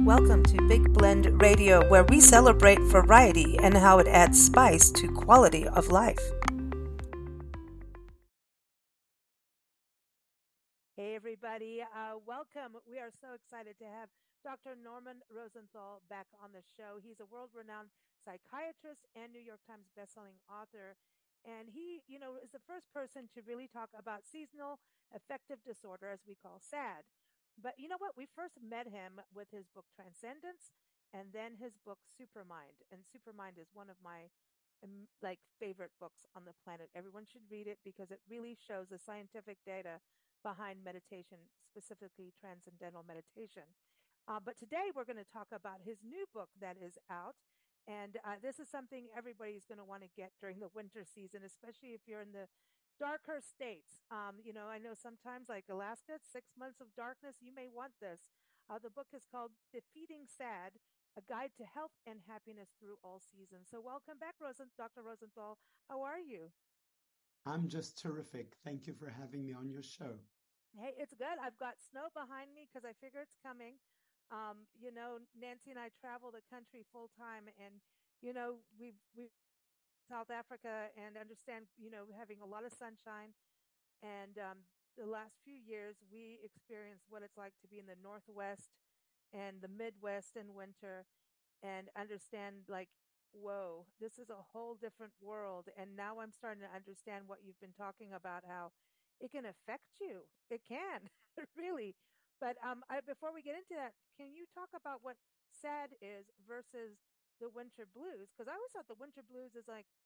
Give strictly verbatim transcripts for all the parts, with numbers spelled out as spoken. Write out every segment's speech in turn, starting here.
Welcome to Big Blend Radio, where we celebrate variety and how it adds spice to quality of life. Hey, everybody. Uh, welcome. We are so excited to have Doctor Norman Rosenthal back on the show. He's a world renowned psychiatrist and New York Times bestselling author. And he, you know, is the first person to really talk about seasonal affective disorder, as we call SAD. But you know what? We first met him with his book Transcendence and then his book Supermind. And Supermind is one of my um, like favorite books on the planet. Everyone should read it because it really shows the scientific data behind meditation, specifically transcendental meditation. Uh, but today we're going to talk about his new book that is out. And uh, this is something everybody's going to want to get during the winter season, especially if you're in the darker states. Um, you know, I know sometimes like Alaska, six months of darkness, you may want this. Uh, the book is called Defeating SAD, A Guide to Health and Happiness Through All Seasons. So welcome back, Rosen- Doctor Rosenthal. How are you? I'm just terrific. Thank you for having me on your show. Hey, it's good. I've got snow behind me because I figure it's coming. Um, you know, Nancy and I travel the country full time, and you know, we've we South Africa and understand, you know, having a lot of sunshine. And um, the last few years, we experienced what it's like to be in the Northwest and the Midwest in winter and understand, like, whoa, this is a whole different world. And now I'm starting to understand what you've been talking about, how it can affect you. It can, really. But um, I, before we get into that, can you talk about what sad is versus the winter blues? Because I always thought the winter blues is like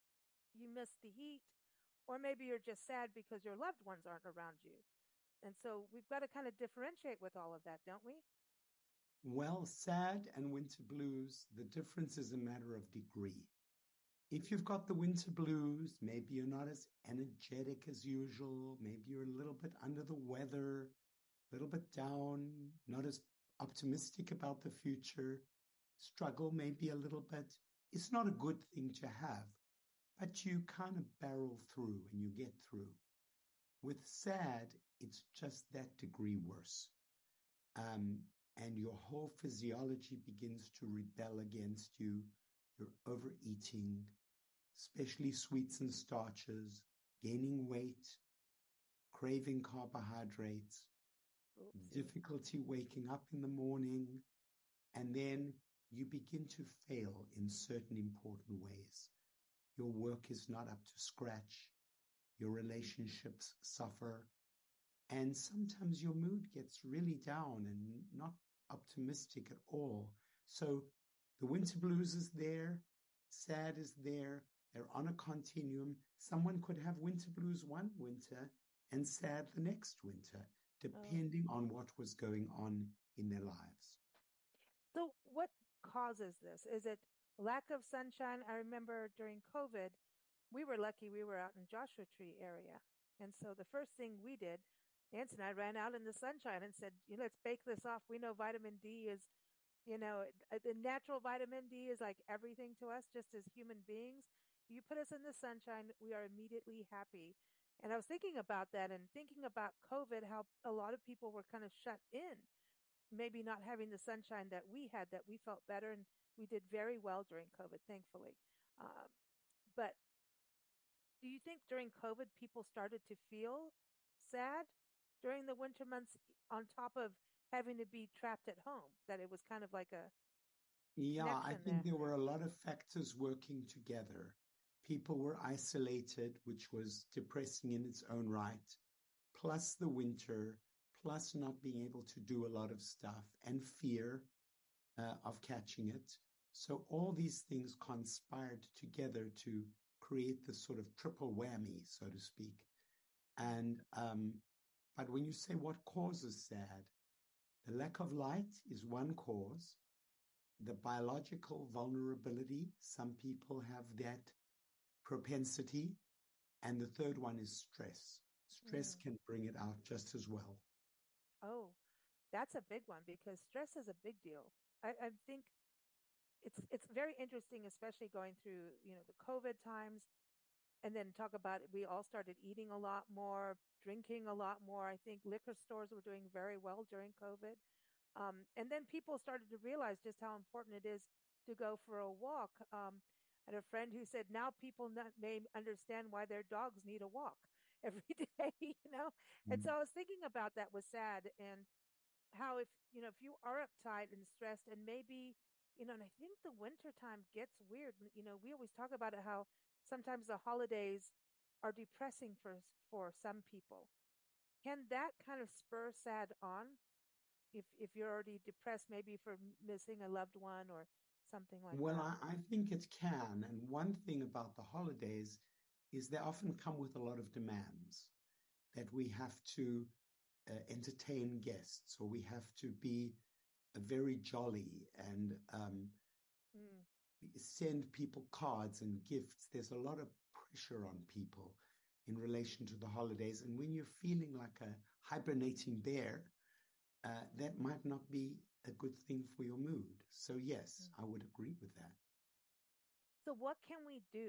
you miss the heat, or maybe you're just sad because your loved ones aren't around you. And so we've got to kind of differentiate with all of that, don't we? Well, sad and winter blues, the difference is a matter of degree. If you've got the winter blues, maybe you're not as energetic as usual, maybe you're a little bit under the weather, a little bit down, not as optimistic about the future, struggle maybe a little bit. It's not a good thing to have, but you kind of barrel through and you get through. With sad, it's just that degree worse. Um, and your whole physiology begins to rebel against you. You're overeating, especially sweets and starches, gaining weight, craving carbohydrates, Oopsie. difficulty waking up in the morning, and then you begin to fail in certain important ways. Your work is not up to scratch. Your relationships suffer. And sometimes your mood gets really down and not optimistic at all. So the winter blues is there, sad is there, they're on a continuum. Someone could have winter blues one winter and sad the next winter, Oh. depending on what was going on in their lives. So what causes this? Is it lack of sunshine? I remember during COVID, we were lucky we were out in Joshua Tree area. And so the first thing we did, Nancy and I ran out in the sunshine and said, you know, let's bake this off. We know vitamin D is, you know, uh, the natural vitamin D is like everything to us, just as human beings. You put us in the sunshine, we are immediately happy. And I was thinking about that and thinking about COVID, how a lot of people were kind of shut in, maybe not having the sunshine that we had, that we felt better. And we did very well during COVID, thankfully. Um, but do you think during COVID people started to feel sad during the winter months on top of having to be trapped at home? That it was kind of like a Yeah, I connection think there. there were a lot of factors working together. People were isolated, which was depressing in its own right, plus the winter, plus not being able to do a lot of stuff, and fear uh, of catching it. So all these things conspired together to create this sort of triple whammy, so to speak. And um, but when you say what causes sad, the lack of light is one cause. The biological vulnerability, some people have that propensity. And the third one is stress. Stress Mm. can bring it out just as well. Oh, that's a big one because stress is a big deal. I, I think it's it's very interesting, especially going through you know the COVID times, and then talk about it, we all started eating a lot more, drinking a lot more. I think liquor stores were doing very well during COVID. Um, and then people started to realize just how important it is to go for a walk. Um, I had a friend who said now people not, may understand why their dogs need a walk every day, you know? And Mm. so I was thinking about that with SAD and how if, you know, if you are uptight and stressed and maybe, you know, and I think the winter time gets weird. You know, we always talk about it, how sometimes the holidays are depressing for, for some people. Can that kind of spur SAD on? if if you're already depressed, maybe for missing a loved one or something like Well, that. I, I think it can. And one thing about the holidays is they often come with a lot of demands that we have to uh, entertain guests, or we have to be uh, very jolly and um, Mm, send people cards and gifts. There's a lot of pressure on people in relation to the holidays. And when you're feeling like a hibernating bear, uh, that might not be a good thing for your mood. So, yes, mm. I would agree with that. So what can we do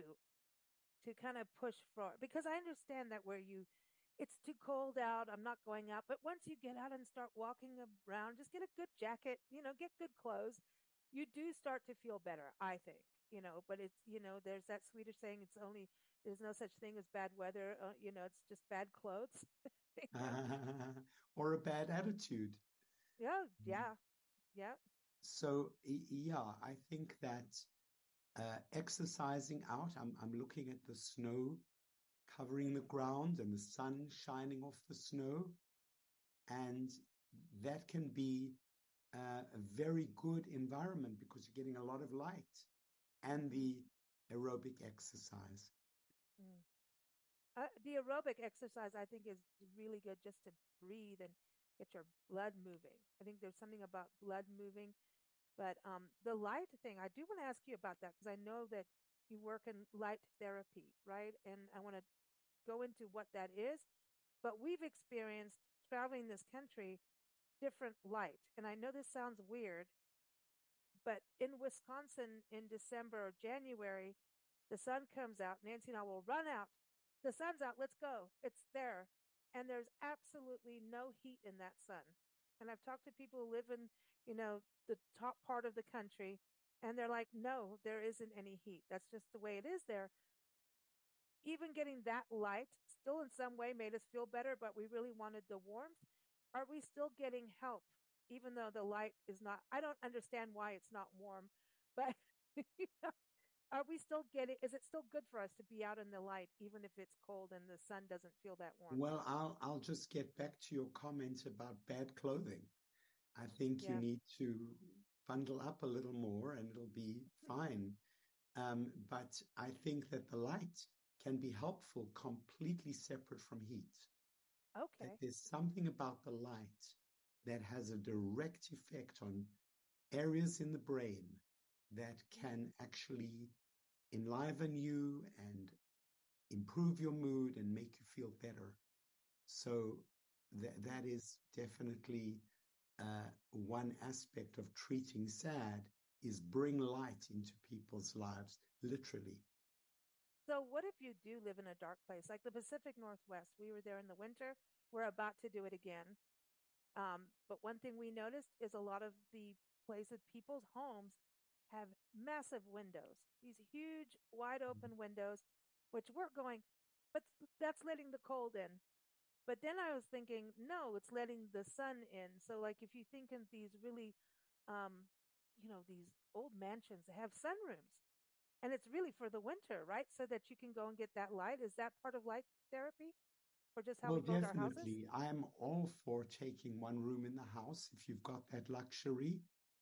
to kind of push for? Because I understand that where you, it's too cold out, I'm not going out. But once you get out and start walking around, just get a good jacket, you know, get good clothes. You do start to feel better, I think, you know. But it's, you know, there's that Swedish saying, it's only, there's no such thing as bad weather. Uh, you know, it's just bad clothes. you know? Or a bad attitude. Yeah, yeah, yeah. So, yeah, I think that uh, exercising out, I'm, I'm looking at the snow covering the ground and the sun shining off the snow. And that can be uh, a very good environment because you're getting a lot of light and Mm, the aerobic exercise. mm. Uh, the aerobic exercise, I think, is really good just to breathe and get your blood moving. I think there's something about blood moving. But um, the light thing, I do want to ask you about that because I know that you work in light therapy, right? And I want to go into what that is. But we've experienced traveling this country different light. And I know this sounds weird, but in Wisconsin in December or January, the sun comes out. Nancy and I will run out. The sun's out. Let's go. It's there. And there's absolutely no heat in that sun. And I've talked to people who live in, you know, the top part of the country, and they're like, no, there isn't any heat. That's just the way it is there. Even getting that light still in some way made us feel better, but we really wanted the warmth. Are we still getting help, even though the light is not? I don't understand why it's not warm, but you know, are we still getting? Is it still good for us to be out in the light, even if it's cold and the sun doesn't feel that warm? Well, I'll I'll just get back to your comment about bad clothing. I think you Yeah. need to bundle up a little more and it'll be fine. Um, but I think that the light can be helpful completely separate from heat. That Okay. there's something about the light that has a direct effect on areas in the brain that can actually enliven you and improve your mood and make you feel better. So that that is definitely uh, one aspect of treating SAD is bring light into people's lives, literally. So, what if you do live in a dark place, like the Pacific Northwest? We were there in the winter. We're about to do it again. Um, but one thing we noticed is a lot of the places, people's homes have massive windows, these huge, wide open windows, which we're going, but that's letting the cold in. But then I was thinking, no, it's letting the sun in. So, like, if you think in these really, um, you know, these old mansions that have sunrooms, and it's really for the winter, right? So that you can go and get that light. Is that part of light therapy, or just how Well, we build our houses? definitely. I'm all for taking one room in the house if you've got that luxury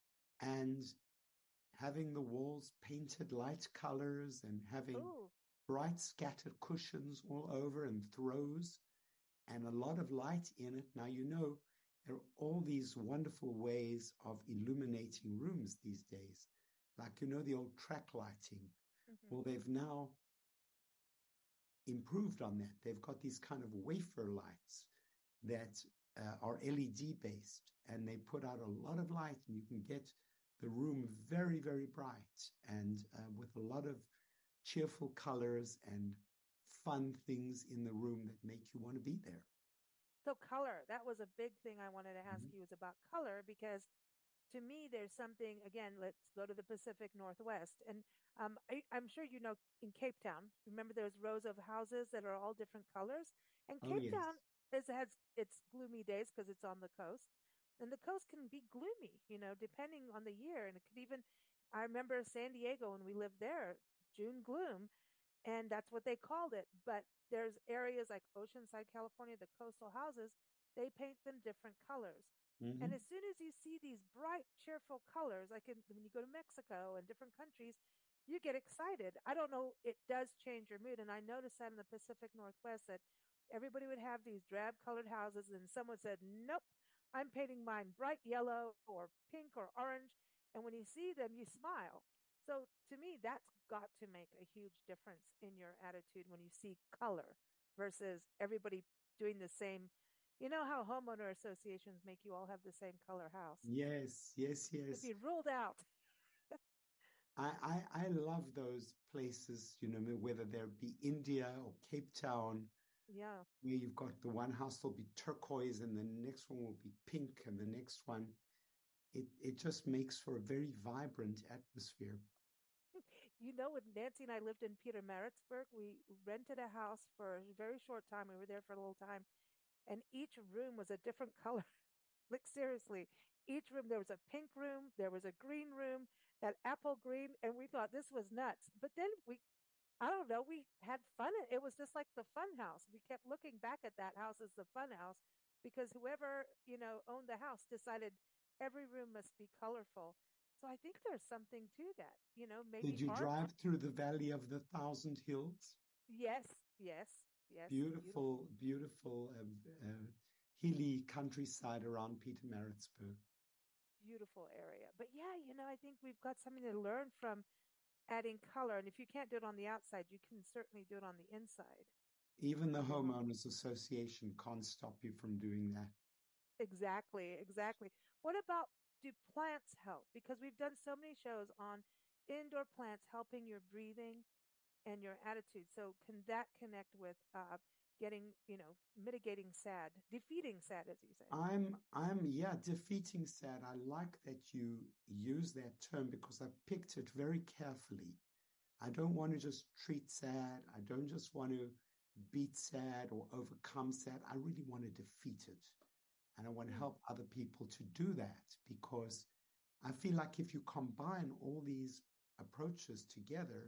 and having the walls painted light colors and having Oh, bright scattered cushions all over and throws and a lot of light in it. Now, you know, there are all these wonderful ways of illuminating rooms these days. Like, you know, the old track lighting. mm-hmm. Well, they've now improved on that. They've got these kind of wafer lights that uh, are L E D based, and they put out a lot of light, and you can get the room very, very bright and uh, with a lot of cheerful colors and fun things in the room that make you want to be there. So color, that was a big thing I wanted to ask Mhm. you is about color because to me there's something again, let's go to the Pacific Northwest. And um, I, I'm sure you know in Cape Town, remember there's rows of houses that are all different colors? And Oh, Cape yes. Town is, has its gloomy days because it's on the coast. And the coast can be gloomy, you know, depending on the year. And it could even, I remember San Diego when we lived there, June gloom, and that's what they called it. But there's areas like Oceanside, California, the coastal houses, they paint them different colors. And Hmm. as soon as you see these bright, cheerful colors, like in, when you go to Mexico and different countries, you get excited. I don't know, it does change your mood. And I noticed that in the Pacific Northwest that everybody would have these drab colored houses, and someone said, nope, I'm painting mine bright yellow or pink or orange. And when you see them, you smile. So to me, that's got to make a huge difference in your attitude when you see color versus everybody doing the same. You know how homeowner associations make you all have the same color house? Yes, yes, To yes. be ruled out. I, I, I love those places, you know, whether there be India or Cape Town, Yeah. where you've got the one house will be turquoise and the next one will be pink and the next one. It, it just makes for a very vibrant atmosphere. You know, when Nancy and I lived in Peter Maritzburg, we rented a house for a very short time. We were there for a little time, and each room was a different color. Like seriously, each room there was a pink room, there was a green room, that apple green, and we thought this was nuts. But then we, I don't know, we had fun. It was just like the fun house. We kept looking back at that house as the fun house because whoever you know owned the house decided every room must be colorful. So I think there's something to that. You know, maybe Did you art. drive through the Valley of the Thousand Hills? Yes, yes, yes. Beautiful, Beautiful, beautiful, uh, uh, hilly countryside around Peter Maritzburg. beautiful area. But yeah, you know, I think we've got something to learn from adding color. And if you can't do it on the outside, you can certainly do it on the inside. Even the You know, homeowners association can't stop you from doing that. exactly, exactly. What about do plants help? Because we've done so many shows on indoor plants helping your breathing and your attitude. So can that connect with uh, getting, you know, mitigating sad, defeating sad, as you say? I'm, I'm, yeah, defeating sad. I like that you use that term because I picked it very carefully. I don't want to just treat sad. I don't just want to beat sad or overcome sad. I really want to defeat it. And I want to Mm, help other people to do that because I feel like if you combine all these approaches together,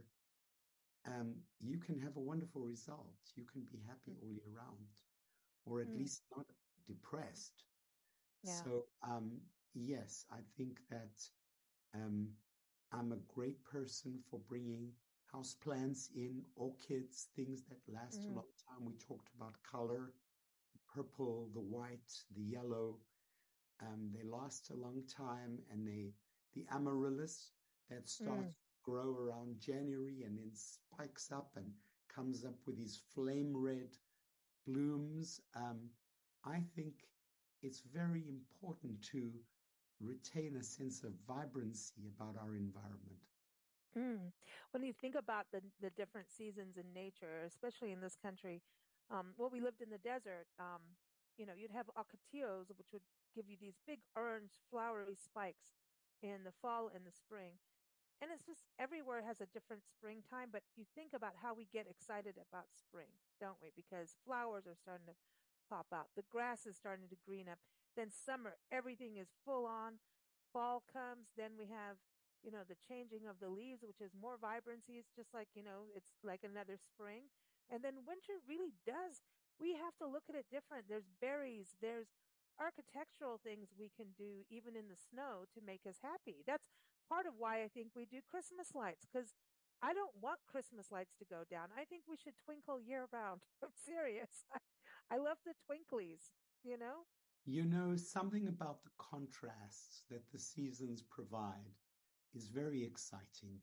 um, you can have a wonderful result. You can be happy mm, all year round, or at mm. least not depressed. Yeah. So, um, yes, I think that um, I'm a great person for bringing houseplants in, orchids, things that last a Mm, long time. We talked about color, purple, the white, the yellow. Um, they last a long time, and they the amaryllis that mm, starts to grow around January and then spikes up and comes up with these flame red blooms. Um, I think it's very important to retain a sense of vibrancy about our environment. mm. When you think about the the different seasons in nature, especially in this country, um, well, we lived in the desert. Um, you know, you'd have ocotillos, which would give you these big orange flowery spikes in the fall and the spring. And it's just everywhere has a different springtime, but you think about how we get excited about spring, don't we? Because flowers are starting to pop out, the grass is starting to green up. Then summer, everything is full on. Fall comes, then we have, you know, the changing of the leaves, which is more vibrancy. It's just like, you know, it's like another spring. And then winter really does, we have to look at it different. There's berries, there's architectural things we can do even in the snow to make us happy. That's part of why I think we do Christmas lights because I don't want Christmas lights to go down. I think we should twinkle year round. I'm serious. I love the twinklies, you know? You know, something about the contrasts that the seasons provide is very exciting.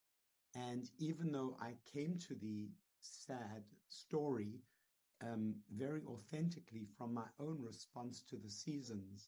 And even though I came to the sad story um, very authentically from my own response to the seasons,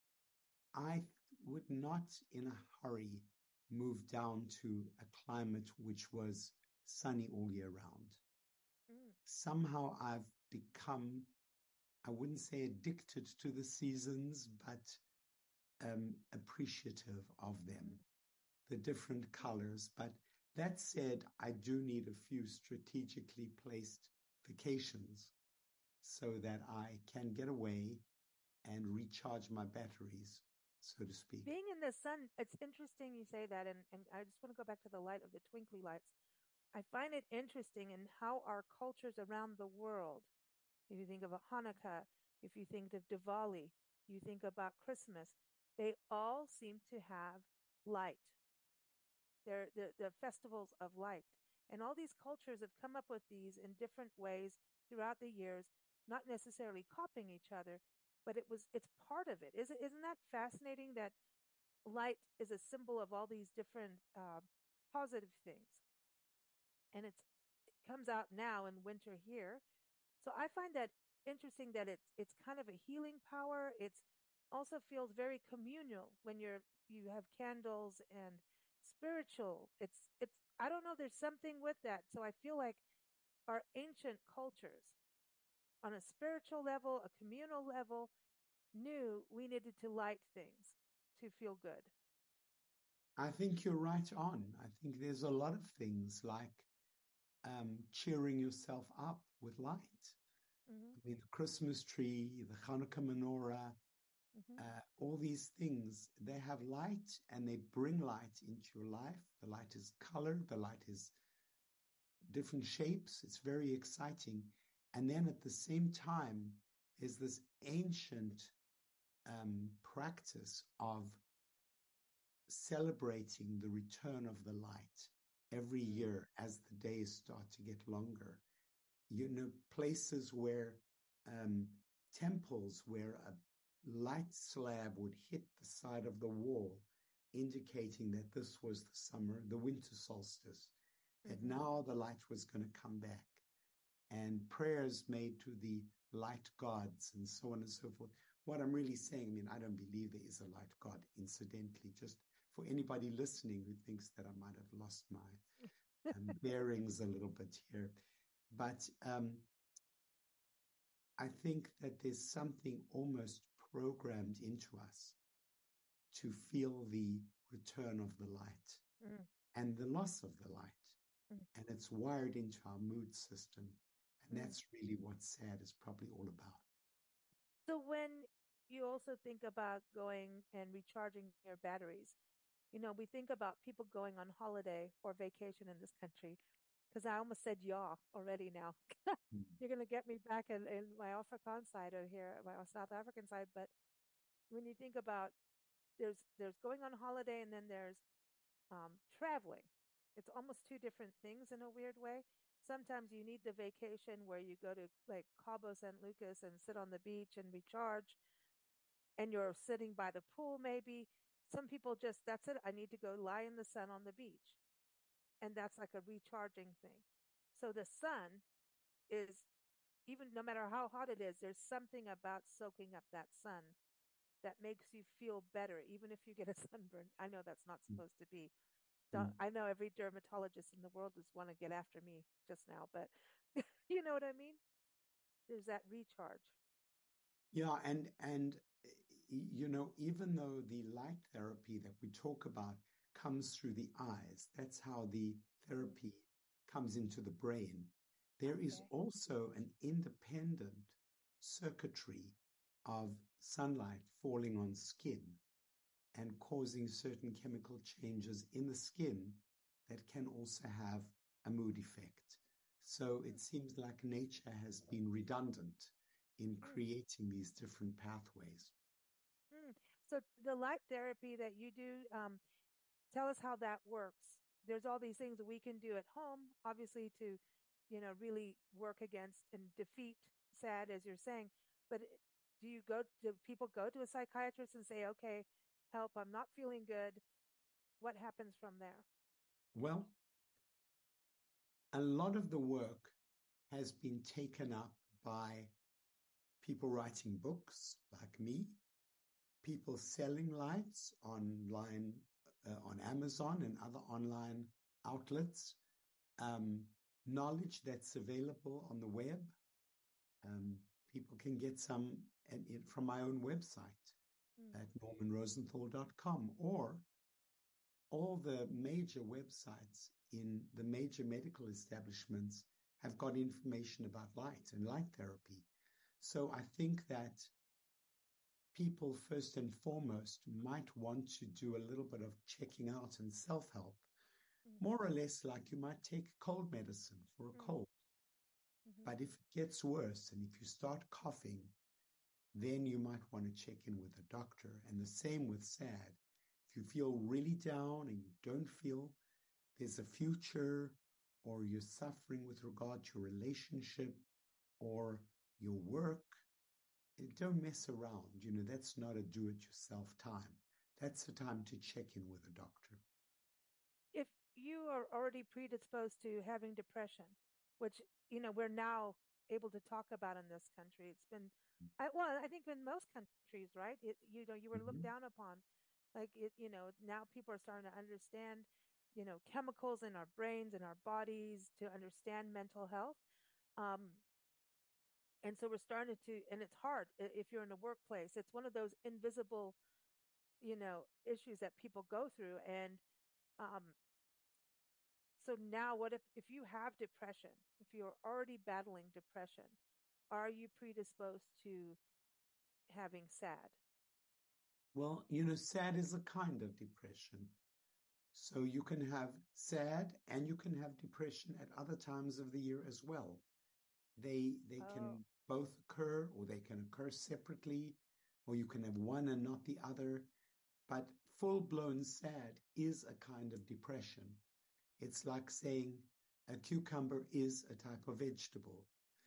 I would not in a hurry move down to a climate which was sunny all year round. Mm, Somehow I've become I wouldn't say addicted to the seasons, but um, appreciative of them, mm-hmm. the different colors. But that said, I do need a few strategically placed vacations so that I can get away and recharge my batteries, so to speak. Being in the sun, it's interesting you say that, and, and I just want to go back to the light of the twinkly lights. I find it interesting in how our cultures around the world, if you think of a Hanukkah, if you think of Diwali, you think about Christmas, they all seem to have light. They're the, the festivals of light. And all these cultures have come up with these in different ways throughout the years, not necessarily copying each other, but it was it's part of it. Isn't, isn't that fascinating that light is a symbol of all these different uh, positive things? And it's, it comes out now in winter here. So I find that interesting that it's it's kind of a healing power. It's also feels very communal when you're you have candles and spiritual. It's it's I don't know, there's something with that. So I feel like our ancient cultures on a spiritual level, a communal level, knew we needed to light things to feel good. I think you're right on. I think there's a lot of things like um, cheering yourself up with light. Mm-hmm. I mean, the Christmas tree, the Hanukkah menorah, mm-hmm. uh, all these things, they have light and they bring light into your life. The light is colored, the light is different shapes. It's very exciting. And then at the same time, there's this ancient um, practice of celebrating the return of the light every year as the days start to get longer. You know, places where um, temples where a light slab would hit the side of the wall, indicating that this was the summer, the winter solstice, mm-hmm. that now the light was going to come back, and prayers made to the light gods and so on and so forth. What I'm really saying, I mean, I don't believe there is a light god, incidentally, just for anybody listening who thinks that I might have lost my um, bearings a little bit here. But um, I think that there's something almost programmed into us to feel the return of the light mm. and the loss of the light. Mm. And it's wired into our mood system. And mm. that's really what SAD is probably all about. So when you also think about going and recharging your batteries, you know, we think about people going on holiday or vacation in this country, because I almost said yaw already now. mm. You're going to get me back in, in my Afrikaan side over here, my South African side. But when you think about there's there's going on holiday and then there's um, traveling. It's almost two different things in a weird way. Sometimes you need the vacation where you go to like Cabo San Lucas and sit on the beach and recharge, and you're sitting by the pool maybe. Some people just, that's it. I need to go lie in the sun on the beach. And that's like a recharging thing. So the sun is, even no matter how hot it is, there's something about soaking up that sun that makes you feel better, even if you get a sunburn. I know that's not supposed to be. Mm. I know every dermatologist in the world just want to get after me just now, but you know what I mean? There's that recharge. Yeah, and and you know, even though the light therapy that we talk about comes through the eyes, that's how the therapy comes into the brain. There okay. is also an independent circuitry of sunlight falling on skin and causing certain chemical changes in the skin that can also have a mood effect. So it seems like nature has been redundant in creating these different pathways. Mm. So the light therapy that you do, um, tell us how that works. There's all these things that we can do at home, obviously, to, you know, really work against and defeat SAD, as you're saying. But do you go, do people go to a psychiatrist and say, okay, help, I'm not feeling good? What happens from there? Well, a lot of the work has been taken up by people writing books like me, people selling lights online, uh, on Amazon and other online outlets, um, knowledge that's available on the web. Um, People can get some and it, from my own website Mm. at norman rosenthal dot com, or all the major websites in the major medical establishments have got information about light and light therapy. So I think that people first and foremost might want to do a little bit of checking out and self-help, Mm. more or less like you might take cold medicine for a Mm. cold. Mm-hmm. But if it gets worse and if you start coughing, then you might want to check in with a doctor. And the same with SAD. If you feel really down and you don't feel there's a future, or you're suffering with regard to your relationship or your work, don't mess around. You know, that's not a do-it-yourself time. That's the time to check in with a doctor. If you are already predisposed to having depression, which, you know, we're now able to talk about in this country, it's been, I, well, I think in most countries, right? It, you know, you were looked Mm-hmm. down upon. Like, it, you know, now people are starting to understand, you know, chemicals in our brains and our bodies to understand mental health. Um, and so we're starting to, and it's hard if you're in a workplace. It's one of those invisible, you know, issues that people go through. And um, so now, what if, if you have depression, if you're already battling depression, are you predisposed to having SAD? Well, you know, SAD is a kind of depression. So you can have SAD and you can have depression at other times of the year as well. They they Oh. can both occur, or they can occur separately, or you can have one and not the other. But full-blown SAD is a kind of depression. It's like saying a cucumber is a type of vegetable.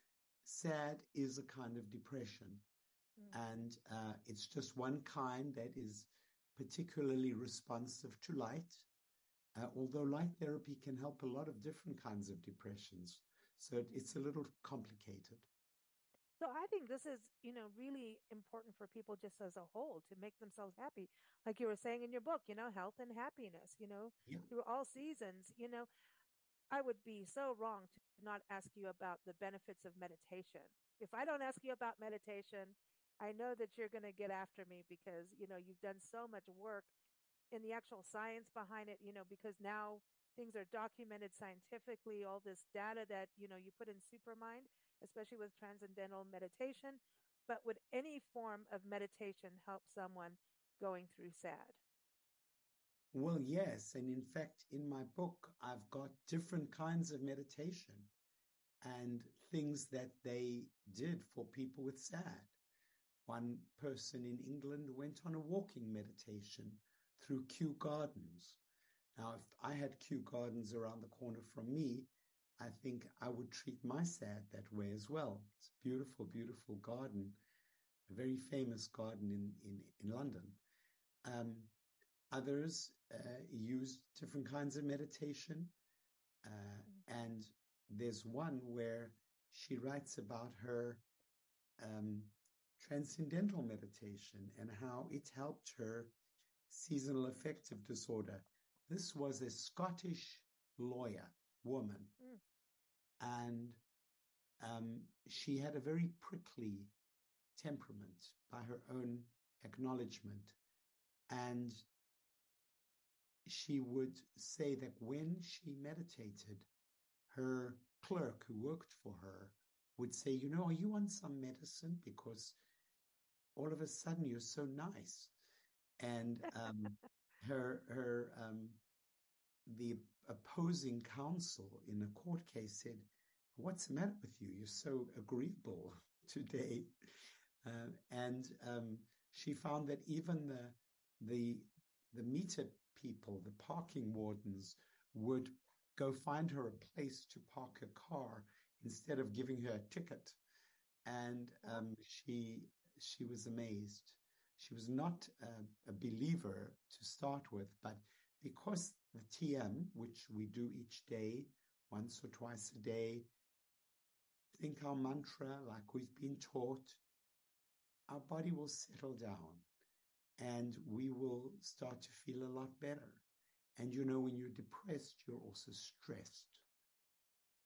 SAD is a kind of depression. Mm. And uh, it's just one kind that is particularly responsive to light, uh, although light therapy can help a lot of different kinds of depressions. So it, it's a little complicated. So I think this is, you know, really important for people just as a whole to make themselves happy. Like you were saying in your book, you know, health and happiness, you know, Yeah. through all seasons. You know, I would be so wrong to not ask you about the benefits of meditation. If I don't ask you about meditation, I know that you're going to get after me because, you know, you've done so much work in the actual science behind it, you know, because now things are documented scientifically, all this data that, you know, you put in Supermind, especially with transcendental meditation. But would any form of meditation help someone going through SAD? Well, yes. And in fact, in my book, I've got different kinds of meditation and things that they did for people with SAD. One person in England went on a walking meditation through Kew Gardens. Now, if I had Kew Gardens around the corner from me, I think I would treat my SAD that way as well. It's a beautiful, beautiful garden, a very famous garden in, in, in London. Um, others uh, use different kinds of meditation. Uh, Mm. and there's one where she writes about her um, transcendental meditation and how it helped her seasonal affective disorder. This was a Scottish lawyer woman, Mm. and um, she had a very prickly temperament by her own acknowledgement. And she would say that when she meditated, her clerk who worked for her would say, you know, are you on some medicine? Because all of a sudden you're so nice. And um, her, her, um, the opposing counsel in a court case said, what's the matter with you? You're so agreeable today. Uh, and um, she found that even the, the, the meter people, the parking wardens, would go find her a place to park a car instead of giving her a ticket. And um, she she was amazed. She was not a, a believer to start with, but because the T M, which we do each day, once or twice a day, think our mantra like we've been taught, our body will settle down and we will start to feel a lot better. And you know, when you're depressed, you're also stressed.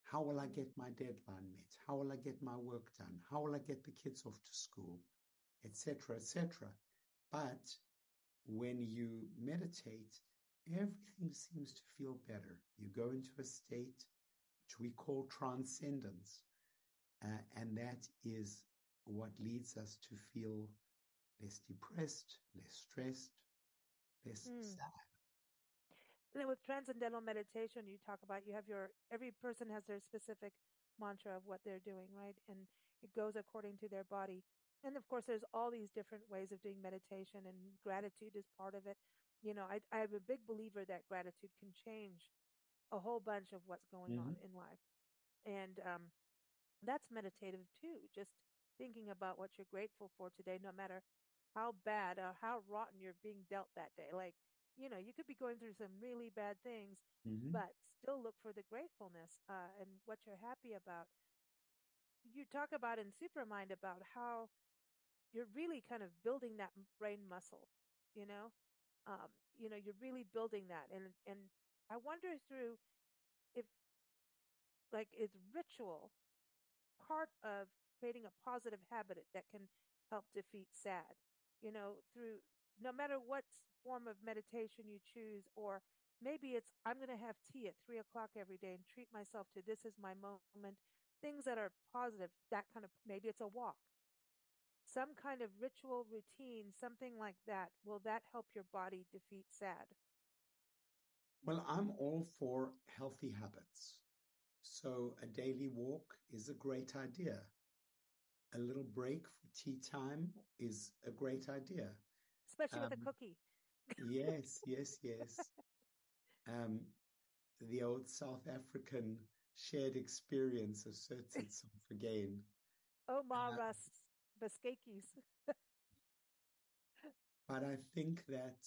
How will I get my deadline met? How will I get my work done? How will I get the kids off to school, et cetera, et cetera. But when you meditate, everything seems to feel better. You go into a state which we call transcendence, uh, and that is what leads us to feel less depressed, less stressed, less mm. sad. And then with transcendental meditation, you talk about you have your, every person has their specific mantra of what they're doing, right? And it goes according to their body. And of course, there's all these different ways of doing meditation, and gratitude is part of it. You know, I, I am a big believer that gratitude can change a whole bunch of what's going mm-hmm. on in life. And um, that's meditative too, just thinking about what you're grateful for today, no matter how bad or how rotten you're being dealt that day. Like, you know, you could be going through some really bad things, mm-hmm. but still look for the gratefulness uh, and what you're happy about. You talk about in Supermind about how you're really kind of building that brain muscle, you know, um, you know, you're really building that. And, and I wonder through if like is ritual part of creating a positive habit that can help defeat sad, you know, through no matter what form of meditation you choose, or maybe it's, I'm going to have tea at three o'clock every day and treat myself to this is my moment, things that are positive, that kind of, maybe it's a walk, some kind of ritual routine, something like that. Will that help your body defeat sad? Well, I'm all for healthy habits. So a daily walk is a great idea. A little break for tea time is a great idea. Especially um, with a cookie. yes, yes, yes. Um, the old South African shared experience asserts itself again. Oh, ma uh, Russ, Baskakis. But I think that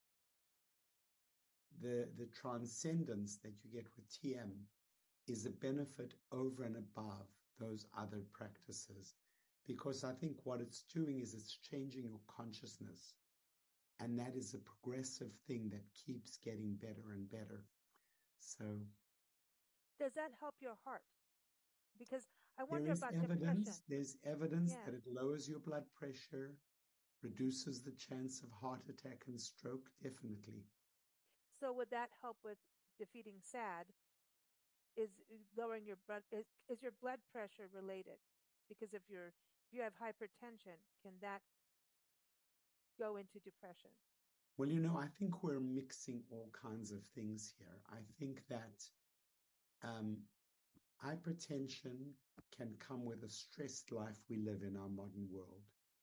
the the transcendence that you get with T M is a benefit over and above those other practices, because I think what it's doing is it's changing your consciousness. And that is a progressive thing that keeps getting better and better. So, does that help your heart? Because I wonder about evidence, depression. There's evidence yeah. that it lowers your blood pressure, reduces the chance of heart attack and stroke, definitely. So would that help with defeating SAD? Is lowering your blood, is, is your blood pressure related? Because if you're, if you have hypertension, can that go into depression? Well, you know, I think we're mixing all kinds of things here. I think that um, hypertension can come with a stressed life we live in our modern world.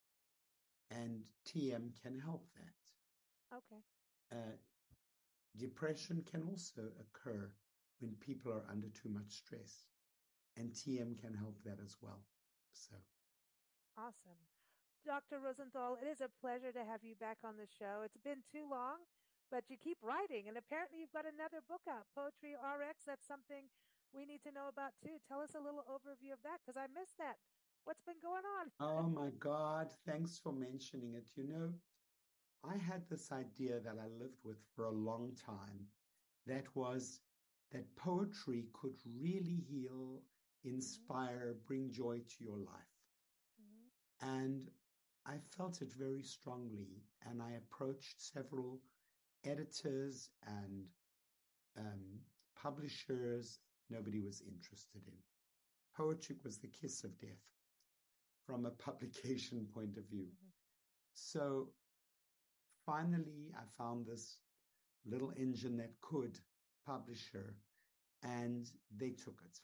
And T M can help that. Okay. Uh, depression can also occur when people are under too much stress. And T M can help that as well. So. Awesome. Doctor Rosenthal, it is a pleasure to have you back on the show. It's been too long, but you keep writing, and apparently you've got another book out, Poetry R X. That's something we need to know about too. Tell us a little overview of that, because I missed that. What's been going on? Oh my God, thanks for mentioning it. You know, I had this idea that I lived with for a long time, that was that poetry could really heal, inspire, mm-hmm. bring joy to your life. Mm-hmm. And I felt it very strongly, and I approached several editors and um, publishers. Nobody was interested in. Poetry was the kiss of death from a publication point of view. Mm-hmm. So finally, I found this little engine that could, publisher, and they took it.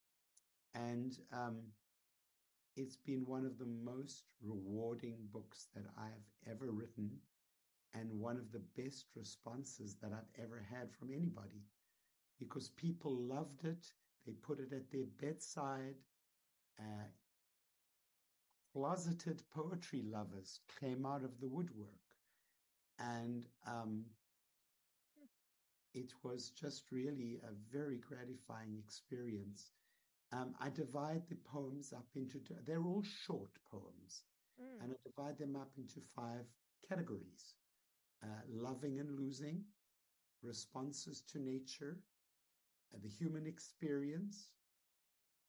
And um, it's been one of the most rewarding books that I have ever written, and one of the best responses that I've ever had from anybody, because people loved it. They put it at their bedside. Uh, closeted poetry lovers came out of the woodwork. And um, it was just really a very gratifying experience. Um, I divide the poems up into, they're all short poems, mm. and I divide them up into five categories. Uh, loving and losing, responses to nature, uh, the human experience,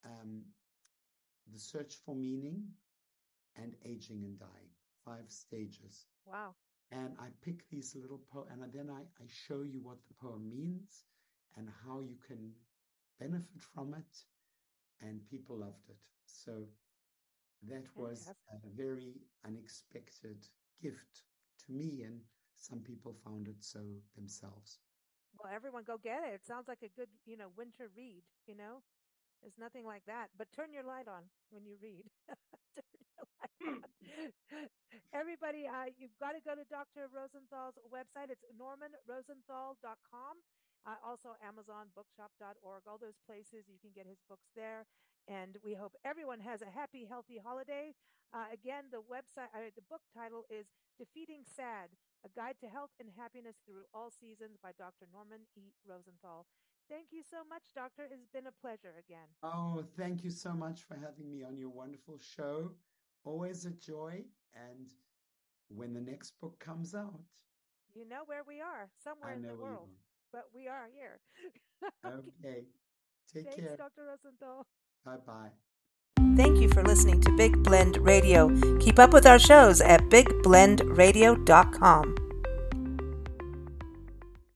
um, The Search for Meaning, and Aging and Dying. Five stages. Wow. And I pick these little poems, and then I, I show you what the poem means and how you can benefit from it. And people loved it. So that was Fantastic. a very unexpected gift to me, and some people found it so themselves. Well, everyone go get it. It sounds like a good, you know, winter read, you know? There's nothing like that. But turn your light on when you read. Turn your light on. Everybody, uh, you've got to go to Doctor Rosenthal's website. It's norman rosenthal dot com. Uh, also, Amazon bookshop dot org. All those places, you can get his books there. And we hope everyone has a happy, healthy holiday. Uh, again, the website, uh, the book title is Defeating SAD, A Guide to Health and Happiness Through All Seasons by Doctor Norman E. Rosenthal. Thank you so much, Doctor. It's been a pleasure again. Oh, thank you so much for having me on your wonderful show. Always a joy. And when the next book comes out, you know where we are, somewhere in the world, but we are here. Okay. Take Thanks, care. Doctor Rosenthal. Bye-bye. Thank you for listening to Big Blend Radio. Keep up with our shows at big blend radio dot com.